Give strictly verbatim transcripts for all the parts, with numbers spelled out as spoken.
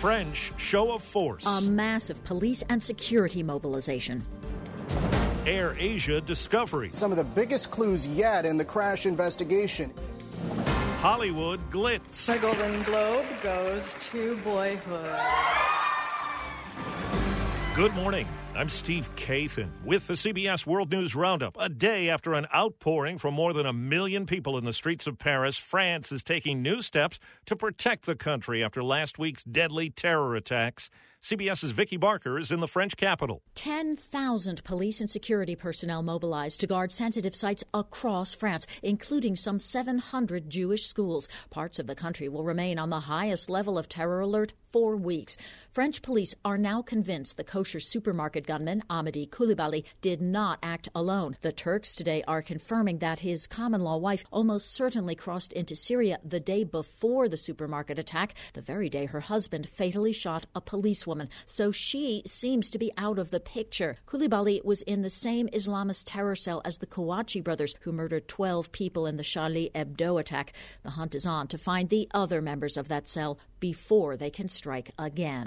French show of force. A massive police and security mobilization. Air Asia discovery. Some of the biggest clues yet in the crash investigation. Hollywood glitz. The Golden Globe goes to Boyhood. Good morning. I'm Steve Kathan with the C B S World News Roundup. A day after an outpouring from more than a million people in the streets of Paris, France is taking new steps to protect the country after last week's deadly terror attacks. CBS's Vicky Barker is in the French capital. ten thousand police and security personnel mobilized to guard sensitive sites across France, including some seven hundred Jewish schools. Parts of the country will remain on the highest level of terror alert for weeks. French police are now convinced the kosher supermarket gunman, Amedy Coulibaly, did not act alone. The Turks today are confirming that his common-law wife almost certainly crossed into Syria the day before the supermarket attack, the very day her husband fatally shot a policewoman. So she seems to be out of the picture. Coulibaly was in the same Islamist terror cell as the Kouachi brothers, who murdered twelve people in the Charlie Hebdo attack. The hunt is on to find the other members of that cell before they can strike again.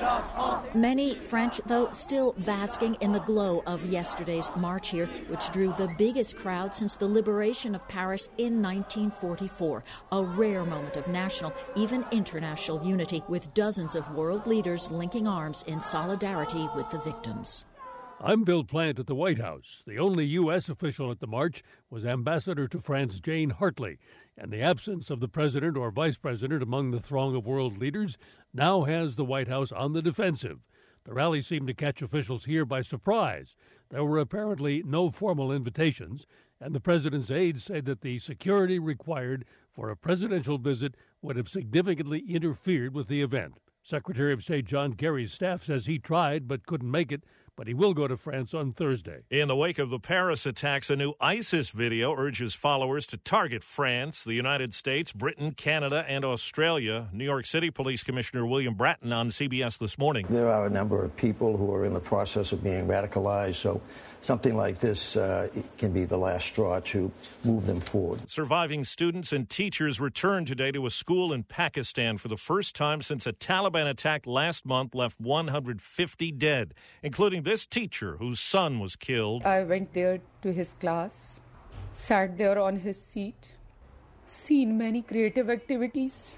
Many French, though, still basking in the glow of yesterday's march here, which drew the biggest crowd since the liberation of Paris in nineteen forty-four. A rare moment of national, even international unity, with dozens of world leaders linking arms in solidarity with the victims. I'm Bill Plant at the White House. The only U S official at the march was Ambassador to France Jane Hartley, and the absence of the president or vice president among the throng of world leaders now has the White House on the defensive. The rally seemed to catch officials here by surprise. There were apparently no formal invitations, and the president's aides said that the security required for a presidential visit would have significantly interfered with the event. Secretary of State John Kerry's staff says he tried but couldn't make it, but he will go to France on Thursday. In the wake of the Paris attacks, a new ISIS video urges followers to target France, the United States, Britain, Canada, and Australia. New York City Police Commissioner William Bratton on C B S This Morning. There are a number of people who are in the process of being radicalized, so something like this uh, can be the last straw to move them forward. Surviving students and teachers returned today to a school in Pakistan for the first time since a Taliban attack last month left one hundred fifty dead, including this teacher whose son was killed. I went there to his class, sat there on his seat, seen many creative activities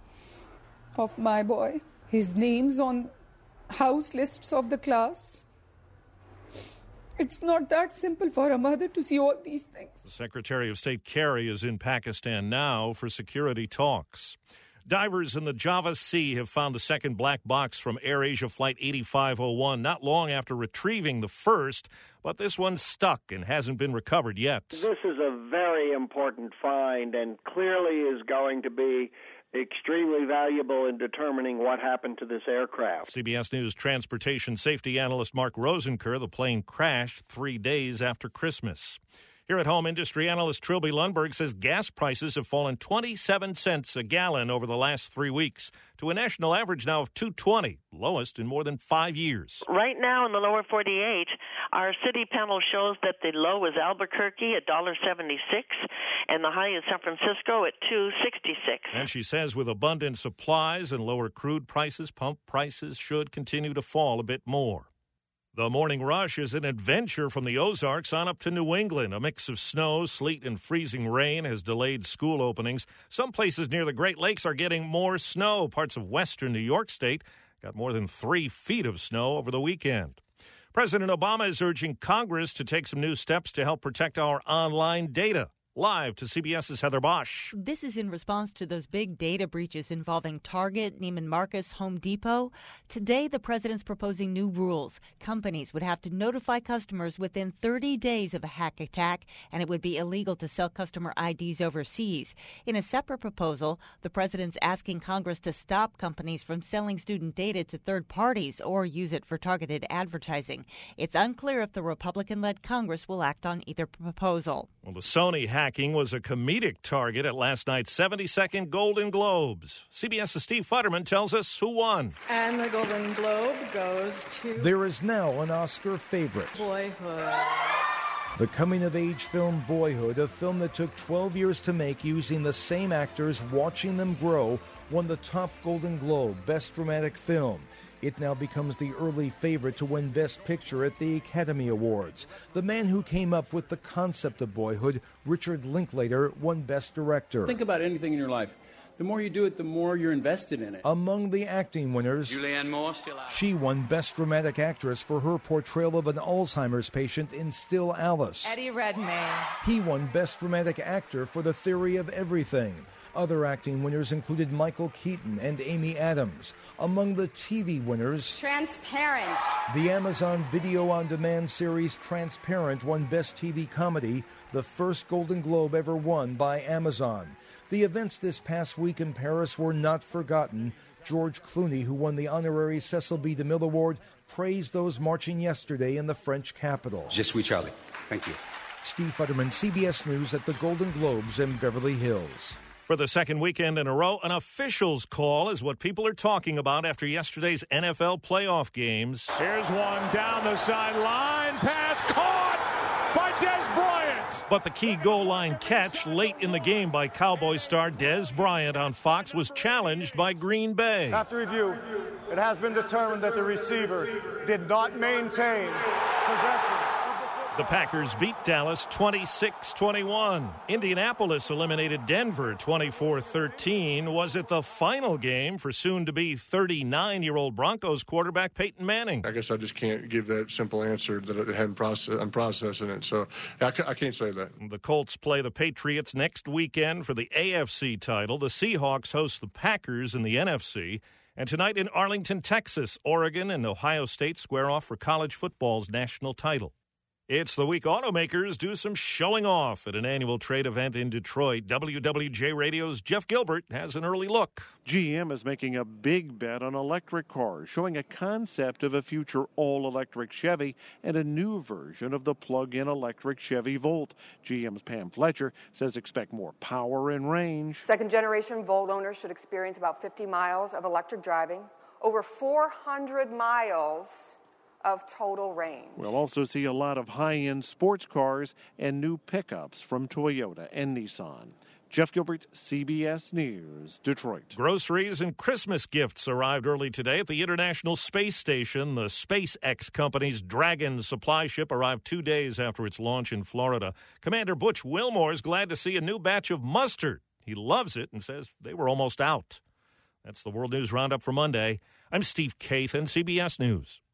of my boy. His name's on house lists of the class. It's not that simple for a mother to see all these things. The Secretary of State Kerry is in Pakistan now for security talks. Divers in the Java Sea have found the second black box from AirAsia Flight eighty-five oh one not long after retrieving the first, but this one's stuck and hasn't been recovered yet. This is a very important find and clearly is going to be extremely valuable in determining what happened to this aircraft. C B S News transportation safety analyst Mark Rosenker, the plane crashed three days after Christmas. Here at home, industry analyst Trilby Lundberg says gas prices have fallen twenty-seven cents a gallon over the last three weeks to a national average now of two twenty, lowest in more than five years. Right now in the lower forty-eight, our city panel shows that the low is Albuquerque at one dollar seventy-six and the high is San Francisco at two sixty-six. And she says with abundant supplies and lower crude prices, pump prices should continue to fall a bit more. The morning rush is an adventure from the Ozarks on up to New England. A mix of snow, sleet, and freezing rain has delayed school openings. Some places near the Great Lakes are getting more snow. Parts of western New York State got more than three feet of snow over the weekend. President Obama is urging Congress to take some new steps to help protect our online data. Live to CBS's Heather Bosch. This is in response to those big data breaches involving Target, Neiman Marcus, Home Depot. Today, the president's proposing new rules. Companies would have to notify customers within thirty days of a hack attack, and it would be illegal to sell customer I Ds overseas. In a separate proposal, the president's asking Congress to stop companies from selling student data to third parties or use it for targeted advertising. It's unclear if the Republican-led Congress will act on either proposal. Well, the Sony hacking was a comedic target at last night's seventy-second Golden Globes. CBS's Steve Futterman tells us who won. And the Golden Globe goes to... There is now an Oscar favorite. Boyhood. The coming-of-age film Boyhood, a film that took twelve years to make using the same actors, watching them grow, won the top Golden Globe, Best Dramatic Film. It now becomes the early favorite to win Best Picture at the Academy Awards. The man who came up with the concept of Boyhood, Richard Linklater, won Best Director. Think about anything in your life. The more you do it, the more you're invested in it. Among the acting winners, Julianne Moore, Still Alice. She won Best Dramatic Actress for her portrayal of an Alzheimer's patient in Still Alice. Eddie Redmayne. He won Best Dramatic Actor for The Theory of Everything. Other acting winners included Michael Keaton and Amy Adams. Among the T V winners, Transparent. The Amazon Video on Demand series Transparent won Best T V Comedy, the first Golden Globe ever won by Amazon. The events this past week in Paris were not forgotten. George Clooney, who won the honorary Cecil B. DeMille Award, praised those marching yesterday in the French capital. Je suis Charlie. Thank you. Steve Futterman, C B S News at the Golden Globes in Beverly Hills. For the second weekend in a row, an official's call is what people are talking about after yesterday's N F L playoff games. Here's one down the sideline. Pass caught by Dez Bryant. But the key goal line catch late in the game by Cowboy star Dez Bryant on Fox was challenged by Green Bay. After review, it has been determined that the receiver did not maintain possession. The Packers beat Dallas twenty-six twenty-one. Indianapolis eliminated Denver twenty-four thirteen. Was it the final game for soon-to-be thirty-nine-year-old Broncos quarterback Peyton Manning? I guess I just can't give that simple answer that it hadn't process, I'm processing it, so I, I can't say that. The Colts play the Patriots next weekend for the A F C title. The Seahawks host the Packers in the N F C. And tonight in Arlington, Texas, Oregon and Ohio State square off for college football's national title. It's the week automakers do some showing off at an annual trade event in Detroit. W W J Radio's Jeff Gilbert has an early look. G M is making a big bet on electric cars, showing a concept of a future all-electric Chevy and a new version of the plug-in electric Chevy Volt. G M's Pam Fletcher says expect more power and range. Second-generation Volt owners should experience about fifty miles of electric driving, over four hundred miles of total range. We'll also see a lot of high-end sports cars and new pickups from Toyota and Nissan. Jeff Gilbert, C B S News, Detroit. Groceries and Christmas gifts arrived early today at the International Space Station. The SpaceX company's Dragon supply ship arrived two days after its launch in Florida. Commander Butch Wilmore is glad to see a new batch of mustard. He loves it and says they were almost out. That's the World News Roundup for Monday. I'm Steve Kathan, C B S News.